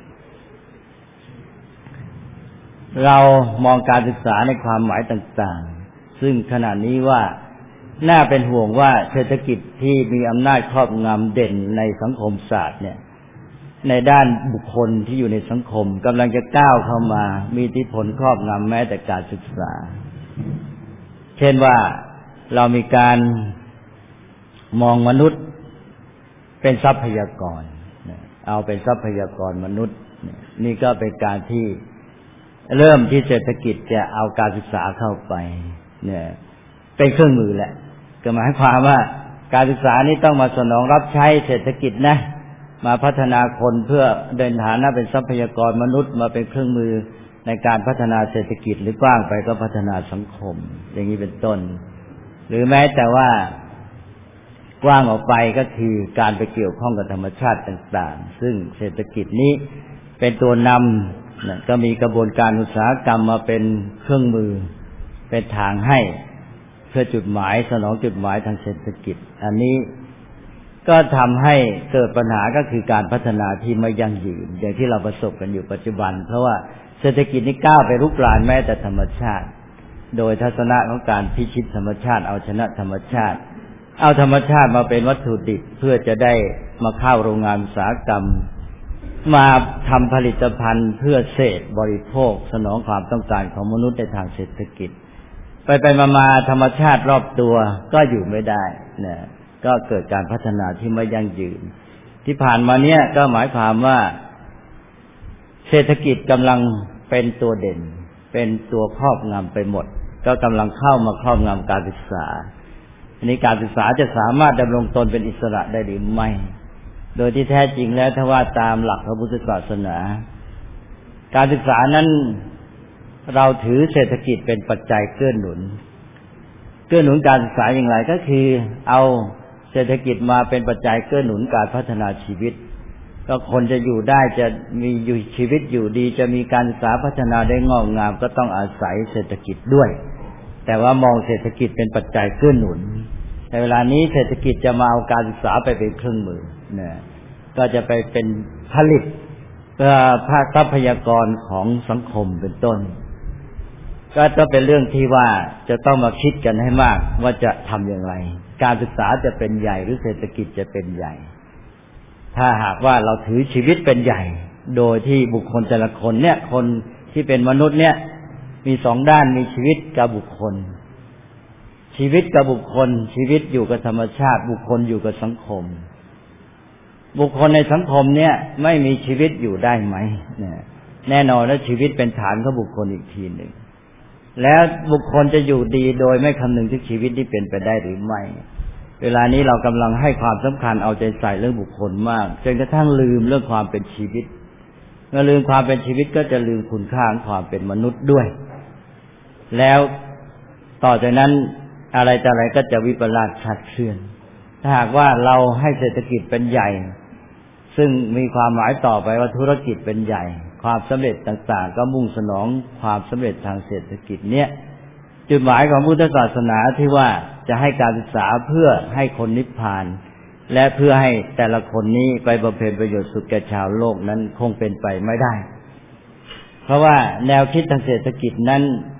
เรามองการศึกษาในความหมายต่างๆซึ่งขณะนี้ว่าน่าเป็นห่วงว่าเศรษฐกิจที่มีอำนาจครอบงำเด่นในสังคมศาสตร์เนี่ยในด้านบุคคลที่อยู่ในสังคมกำลังจะก้าวเข้ามามีอิทธิพลครอบงำแม้แต่การศึกษาเช่นว่าเรามีการมองมนุษย์เป็นทรัพยากรเอาเป็นทรัพยากรมนุษย์นี่ก็เป็นการที่เริ่มที่เศรษฐกิจจะเอาการศึกษาเข้าไปเนี่ยเป็นเครื่องมือแหละก็หมายความว่าการศึกษานี้ต้องมาสนองรับใช้เศรษฐกิจนะมาพัฒนาคนเพื่อเดินฐานะเป็นทรัพยากรมนุษย์มาเป็นเครื่องมือในการพัฒนาเศรษฐกิจหรือกว้างไปก็พัฒนาสังคมอย่างนี้เป็นต้นหรือแม้แต่ว่ากว้างออกไปก็คือการไปเกี่ยวข้องกับธรรมชาติต่างๆซึ่งเศรษฐกิจนี้เป็นตัวนำก็มีกระบวนการอุตสาหกรรมมาเป็นเครื่องมือเป็นทางให้เพื่อจุดหมายสนองจุดหมายทางเศรษฐกิจอันนี้ก็ทำให้เกิดปัญหาก็คือการพัฒนาที่ไม่ยั่งยืนอย่างที่เราประสบกันอยู่ปัจจุบันเพราะว่าเศรษฐกิจนี้ก้าวไปรุกรานแม้แต่ธรรมชาติโดยทัศนะของการพิชิตธรรมชาติเอาชนะธรรมชาติเอาธรรมชาติมาเป็นวัตถุดิบเพื่อจะได้มาเข้าโรงงานอุตสาหกรรมมาทำผลิตภัณฑ์เพื่อเสพบริโภคสนองความต้องการของมนุษย์ในทางเศรษฐกิจไปมาธรรมชาติรอบตัวก็อยู่ไม่ได้นะก็เกิดการพัฒนาที่ไม่ยั่งยืนที่ผ่านมาเนี้ยก็หมายความว่าเศรษฐกิจกำลังเป็นตัวเด่นเป็นตัวครอบงำไปหมดก็กำลังเข้ามาครอบงำการศึกษาอันนี้การศึกษาจะสามารถดำรงตนเป็นอิสระได้หรือไม่โดยที่แท้จริงแล้วถ้าว่าตามหลักพระพุทธศาสนาการศึกษานั้นเราถือเศรษฐกิจเป็นปัจจัยเกื้อหนุนการศึกษาอย่างไรก็คือเอาเศรษฐกิจมาเป็นปัจจัยเกื้อหนุนการพัฒนาชีวิตก็คนจะอยู่ได้จะมีอยู่ชีวิตอยู่ดีจะมีการศึกษาพัฒนาได้งอกงามก็ต้องอาศัยเศรษฐกิจด้วยแต่ว่ามองเศรษฐกิจเป็นปัจจัยเกื้อหนุนในเวลานี้เศรษฐกิจจะมาเอาการศึกษาไปเป็นเครื่องมือนะก็จะไปเป็นผลิตภาคทรัพยากรของสังคมเป็นต้นก็เป็นเรื่องที่ว่าจะต้องมาคิดกันให้มากว่าจะทำอย่างไรการศึกษาจะเป็นใหญ่หรือเศรษฐกิจจะเป็นใหญ่ถ้าหากว่าเราถือชีวิตเป็นใหญ่โดยที่บุคคลแต่ละคนเนี่ยคนที่เป็นมนุษย์เนี่ยมีสองด้านมีชีวิตกับบุคคลชีวิตกับบุคคลชีวิตอยู่กับธรรมชาติบุคคลอยู่กับสังคมบุคคลในสังคมเนี่ยไม่มีชีวิตอยู่ได้ไหมแน่นอนแล้วชีวิตเป็นฐานของบุคคลอีกทีหนึ่งแล้วบุคคลจะอยู่ดีโดยไม่คำนึงถึงชีวิตที่เป็นไปได้หรือไม่เวลานี้เรากำลังให้ความสำคัญเอาใจใส่เรื่องบุคคลมากจนกระทั่งลืมเรื่องความเป็นชีวิตเมื่อลืมความเป็นชีวิตก็จะลืมคุณค่าของความเป็นมนุษย์ด้วยแล้วต่อจากนั้นอะไรต่ออะไรก็จะวิปลาสคลาดเคลื่อนถ้าหากว่าเราให้เศรษฐกิจเป็นใหญ่ซึ่งมีความหมายต่อไปว่าธุรกิจเป็นใหญ่ความสำเร็จต่างๆก็มุ่งสนองความสำเร็จทางเศรษฐกิจเนี่ยจุดหมายของพุทธศาสนาที่ว่าจะให้การศึกษาเพื่อให้คนนิพพานและเพื่อให้แต่ละคนนี้ไปบำเพ็ญประโยชน์สุขแก่ชาวโลกนั้นคงเป็นไปไม่ได้เพราะว่าแนวคิดทางเศรษฐกิจนั้น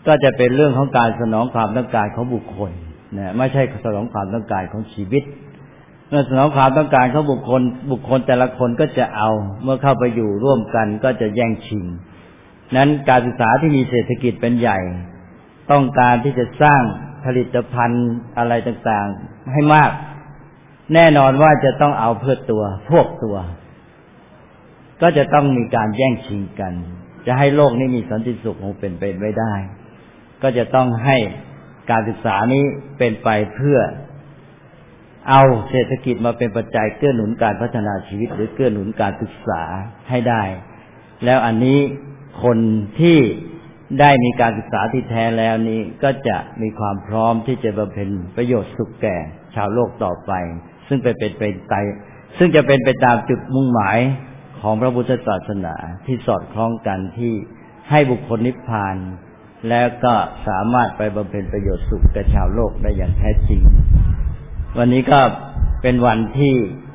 ก็จะเป็นเรื่องของการสนองความต้องการของบุคคลนะไม่ใช่สนองความต้องการของชีวิตเมื่อสนองความต้องการของบุคคลแต่ละคนก็จะเอาเมื่อเข้าไปอยู่ร่วมกันก็จะแย่งชิงนั้นการศึกษาที่มีเศรษฐกิจเป็นใหญ่ต้องการที่จะสร้างผลิตภัณฑ์อะไรต่างๆให้มากแน่นอนว่าจะต้องเอาเพื่อตัวพวกตัวก็จะต้องมีการแย่งชิงกันจะให้โลกนี้มีสันติสุขคงเป็นไปไม่ได้ก็จะต้องให้การศึกษานี้เป็นไปเพื่อเอาเศรษฐกิจมาเป็นปัจจัยเกื้อหนุนการพัฒนาชีวิตหรือเกื้อหนุนการศึกษาให้ได้แล้วอันนี้คนที่ได้มีการศึกษาที่แท้แล้วนี้ก็จะมีความพร้อมที่จะบำเพ็ญประโยชน์สุขแก่ชาวโลกต่อไปซึ่งจะเป็นไปตามจุดมุ่งหมายของพระพุทธศาสนาที่สอดคล้องกันที่ให้บุคคลนิพพานแล้วก็สามารถไปบำเพ็ญประโยชน์สุขแก่ชาวโลกได้อย่างแท้จริงวันนี้ก็เป็นวันที่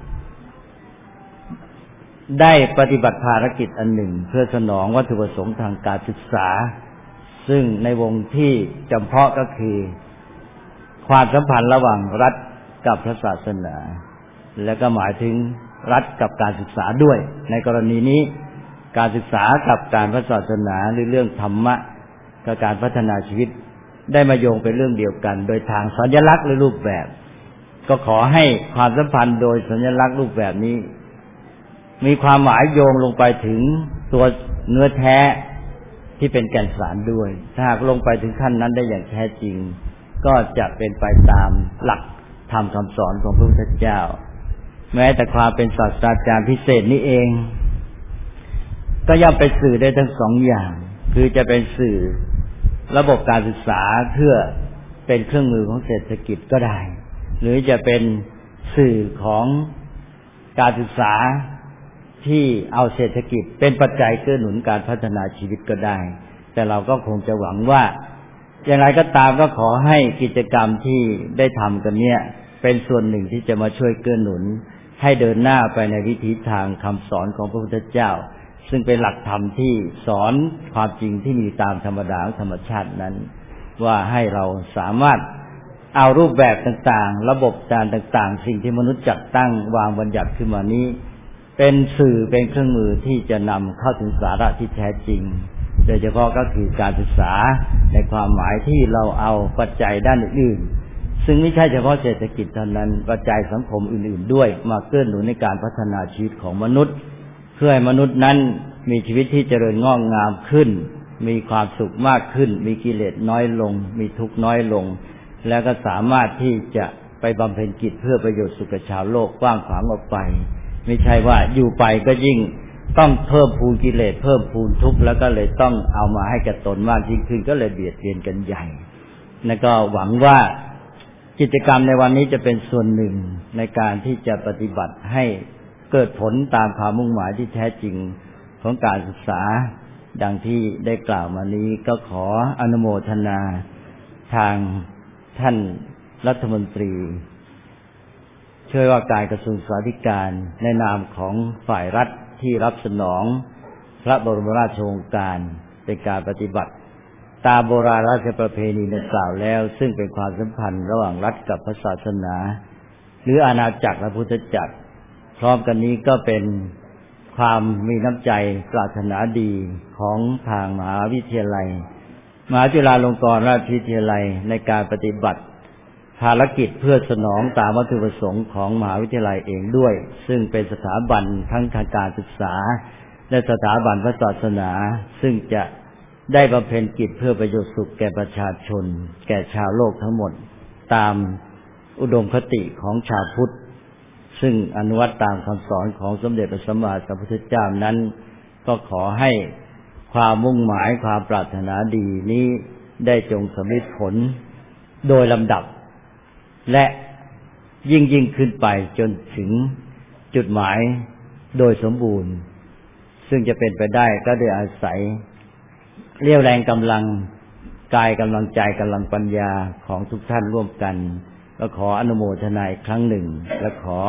ได้ปฏิบัติภารกิจอันหนึ่งเพื่อสนองวัตถุประสงค์ทางการศึกษาซึ่งในวงที่จำเพาะก็คือความสัมพันธ์ระหว่างรัฐกับพระศาสนาและก็หมายถึงรัฐกับการศึกษาด้วยในกรณีนี้การศึกษากับการพระศาสนาหรือเรื่องธรรมะกับการพัฒนาชีวิตได้มาโยงเป็นเรื่องเดียวกันโดยทางสัญลักษณ์หรือรูปแบบก็ขอให้ความสัมพันธ์โดยสัญลักษณ์รูปแบบนี้มีความหมายโยงลงไปถึงตัวเนื้อแท้ที่เป็นแก่นสารด้วยถ้าหากลงไปถึงขั้นนั้นได้อย่างแท้จริงก็จะเป็นไปตามหลักธรรมคำสอนของพระพุทธเจ้าแม้แต่ความเป็นศาสตราจารย์พิเศษนี้เองก็ย่อมเป็นสื่อได้ทั้งสองอย่างคือจะเป็นสื่อระบบการศึกษาเพื่อเป็นเครื่องมือของเศรษฐกิจก็ได้หรือจะเป็นสื่อของการศึกษาที่เอาเศรษฐกิจเป็นปัจจัยเกื้อหนุนการพัฒนาชีวิตก็ได้แต่เราก็คงจะหวังว่าอย่างไรก็ตามก็ขอให้กิจกรรมที่ได้ทำกันเนี่ยเป็นส่วนหนึ่งที่จะมาช่วยเกื้อหนุนให้เดินหน้าไปในวิถีทางคำสอนของพระพุทธเจ้าซึ่งเป็นหลักธรรมที่สอนความจริงที่มีตามธรรมดาธรรมชาตินั้นว่าให้เราสามารถเอารูปแบบต่างๆระบบการต่างๆสิ่งที่มนุษย์จัดตั้งวางบัญญัติขึ้นมานี้เป็นสื่อเป็นเครื่องมือที่จะนำเข้าถึงสาระที่แท้จริงโดยเฉพาะก็คือการศึกษาในความหมายที่เราเอาปัจจัยด้านอื่นๆซึ่งไม่ใช่เฉพาะเศรษฐกิจเท่านั้นปัจจัยสังคมอื่นๆด้วยมาเกื้อหนุนในการพัฒนาชีวิตของมนุษย์เพื่อให้มนุษย์นั้นมีชีวิตที่เจริญงอกงามขึ้นมีความสุขมากขึ้นมีกิเลสน้อยลงมีทุกข์น้อยลงแล้วก็สามารถที่จะไปบำเพ็ญกิจเพื่อประโยชน์สุขชาวโลกกว้างขวางออกไปไม่ใช่ว่าอยู่ไปก็ยิ่งต้องเพิ่มพูนกิเลสเพิ่มพูนทุกข์แล้วก็เลยต้องเอามาให้แก่ตนมากยิ่งขึ้นก็เลยเบียดเบียนกันใหญ่แล้วก็หวังว่ากิจกรรมในวันนี้จะเป็นส่วนหนึ่งในการที่จะปฏิบัติให้เกิดผลตามความมุ่งหมายที่แท้จริงของการศึกษาดังที่ได้กล่าวมานี้ก็ขออนุโมทนาทางท่านรัฐมนตรีช่วยว่าการกระทรวงศึกษาธิการในนามของฝ่ายรัฐที่รับสนองพระบรมราชโองการเป็นการปฏิบัติตามโบราณราชประเพณีดังกล่าวแล้วซึ่งเป็นความสัมพันธ์ระหว่างรัฐกับพระศาสนาหรืออาณาจักรและพุทธจักรพร้อมกันนี้ก็เป็นความมีน้ำใจปรารถนาดีของทางมหาวิทยาลัยมหาจุฬาลงกรณราชวิทยาลัยในการปฏิบัติภารกิจเพื่อสนองตามวัตถุประสงค์ของมหาวิทยาลัยเองด้วยซึ่งเป็นสถาบันทั้งทางการศึกษาและสถาบันพระศาสนาซึ่งจะได้บำเพ็ญกิจเพื่อประโยชน์สุขแก่ประชาชนแก่ชาวโลกทั้งหมดตามอุดมคติของชาวพุทธซึ่งอนุวัตตามคำสอนของสมเด็จพระสัมมาสัมพุทธเจ้านั้นก็ขอให้ความมุ่งหมายความปรารถนาดีนี้ได้จงสำเร็จผลโดยลำดับและยิ่งขึ้นไปจนถึงจุดหมายโดยสมบูรณ์ซึ่งจะเป็นไปได้ก็โดยอาศัยเรี่ยวแรงกำลังกายกำลังใจกำลังปัญญาของทุกท่านร่วมกันและขออนุโมทนาอีกครั้งหนึ่งและขอ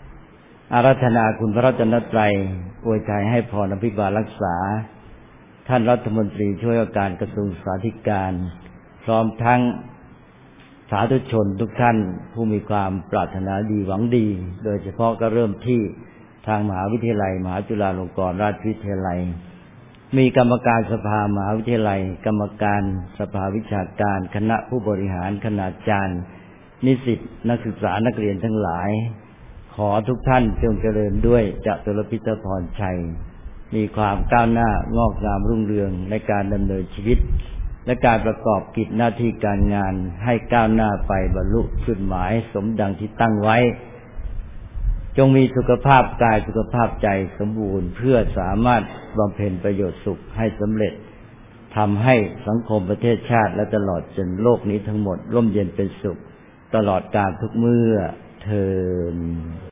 อาราธนาคุณพระรัตนตรัยอวยชัยให้พรอภิบาลรักษาท่านรัฐมนตรีช่วยว่าการกระทรวงศึกษาธิการพร้อมทั้งสาธุชนทุกท่านผู้มีความปรารถนาดีหวังดีโดยเฉพาะก็เริ่มที่ทางมหาวิทยาลัยมหาจุฬาลงกรณราชวิทยาลัยมีกรรมการสภามหาวิทยาลัยกรรมการสภาวิชาการคณะผู้บริหารคณาจารย์นิสิตนักศึกษานักเรียนทั้งหลายขอทุกท่านจงเจริญด้วยจตุรพิธพรชัยมีความก้าวหน้างอกงามรุ่งเรืองในการดำเนินชีวิตและการประกอบกิจหน้าที่การงานให้ก้าวหน้าไปบรรลุจุดหมายสมดังที่ตั้งไว้จงมีสุขภาพกายสุขภาพใจสมบูรณ์เพื่อสามารถบำเพ็ญประโยชน์สุขให้สำเร็จทำให้สังคมประเทศชาติและตลอดจนโลกนี้ทั้งหมดร่มเย็นเป็นสุขตลอดกาลทุกเมื่อเทอญ